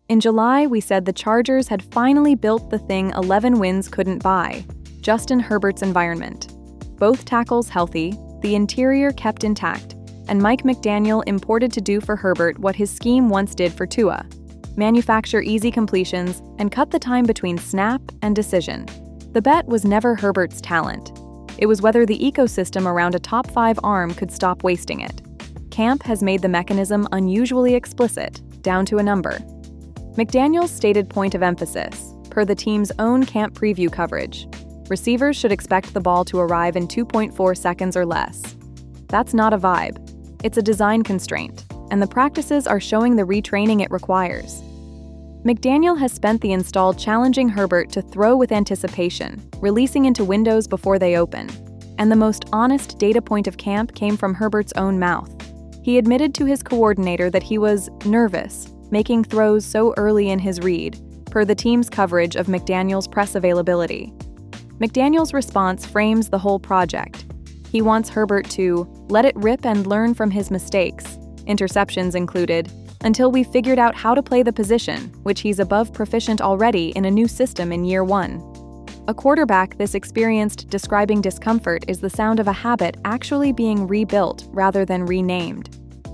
In July, we said the Chargers had finally built the thing 11 wins couldn't buy, Justin Herbert's environment. Both tackles healthy, the interior kept intact, and Mike McDaniel imported to do for Herbert what his scheme once did for Tua: manufacture easy completions and cut the time between snap and decision. The bet was never Herbert's talent. It was whether the ecosystem around a top 5 arm could stop wasting it. Camp has made the mechanism unusually explicit, down to a number. McDaniel's stated point of emphasis, per the team's own camp preview coverage: receivers should expect the ball to arrive in 2.4 seconds or less. That's not a vibe. It's a design constraint, and the practices are showing the retraining it requires. McDaniel has spent the install challenging Herbert to throw with anticipation, releasing into windows before they open. And the most honest data point of camp came from Herbert's own mouth. He admitted to his coordinator that he was nervous, making throws so early in his read, per the team's coverage of McDaniel's press availability. McDaniel's response frames the whole project. He wants Herbert to let it rip and learn from his mistakes, interceptions included, until we've figured out how to play the position, which he's above proficient already in a new system in year 1. A quarterback this experienced describing discomfort is the sound of a habit actually being rebuilt rather than renamed.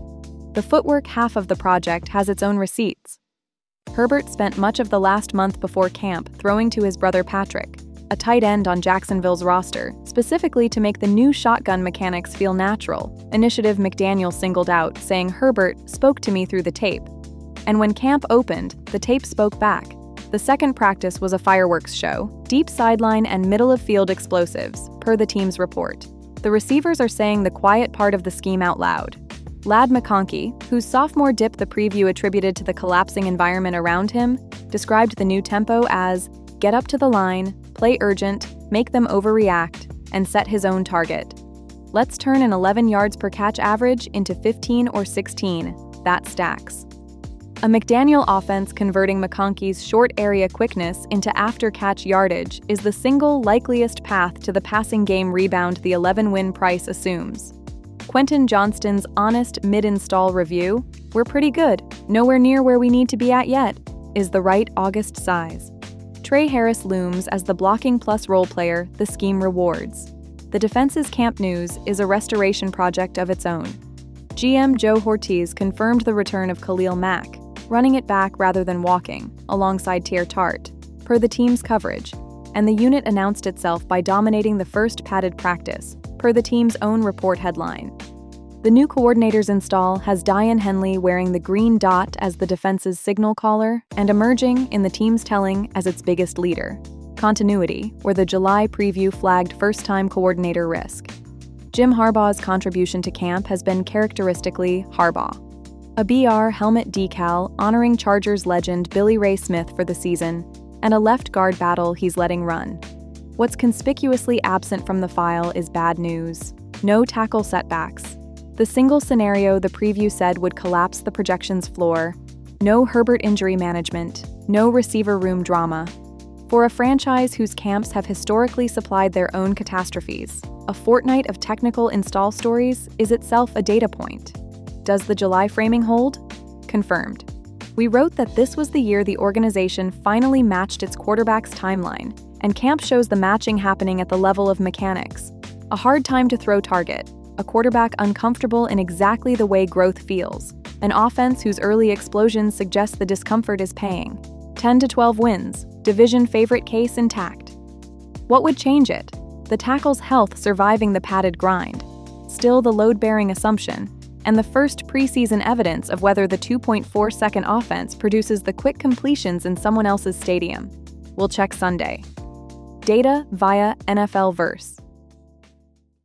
The footwork half of the project has its own receipts. Herbert spent much of the last month before camp throwing to his brother Patrick, a tight end on Jacksonville's roster, specifically to make the new shotgun mechanics feel natural, initiative McDaniel singled out, saying Herbert spoke to me through the tape. And when camp opened, the tape spoke back. The second practice was a fireworks show, deep sideline and middle-of-field explosives, per the team's report. The receivers are saying the quiet part of the scheme out loud. Ladd McConkey, whose sophomore dip the preview attributed to the collapsing environment around him, described the new tempo as get up to the line, play urgent, make them overreact, and set his own target. Let's turn an 11 yards per catch average into 15 or 16. That stacks. A McDaniel offense converting McConkey's short area quickness into after-catch yardage is the single likeliest path to the passing game rebound the 11-win price assumes. Quentin Johnston's honest mid-install review, "We're pretty good, nowhere near where we need to be at yet," is the right August size. Trey Harris looms as the blocking plus role player the scheme rewards. The defense's camp news is a restoration project of its own. GM Joe Hortiz confirmed the return of Khalil Mack, running it back rather than walking, alongside Tear Tart, per the team's coverage, and the unit announced itself by dominating the first padded practice, per the team's own report headline. The new coordinator's install has Diane Henley wearing the green dot as the defense's signal caller and emerging, in the team's telling, as its biggest leader. Continuity, where the July preview flagged first-time coordinator risk. Jim Harbaugh's contribution to camp has been characteristically Harbaugh. A BR helmet decal honoring Chargers legend Billy Ray Smith for the season, and a left guard battle he's letting run. What's conspicuously absent from the file is bad news. No tackle setbacks. The single scenario the preview said would collapse the projections floor. No Herbert injury management. No receiver room drama. For a franchise whose camps have historically supplied their own catastrophes, a fortnight of technical install stories is itself a data point. Does the July framing hold? Confirmed. We wrote that this was the year the organization finally matched its quarterback's timeline, and camp shows the matching happening at the level of mechanics. A hard time to throw target, a quarterback uncomfortable in exactly the way growth feels, an offense whose early explosions suggest the discomfort is paying. 10 to 12 wins, division favorite case intact. What would change it? The tackle's health surviving the padded grind. Still the load-bearing assumption, and the first preseason evidence of whether the 2.4-second offense produces the quick completions in someone else's stadium. We'll check Sunday. Data via NFL Verse.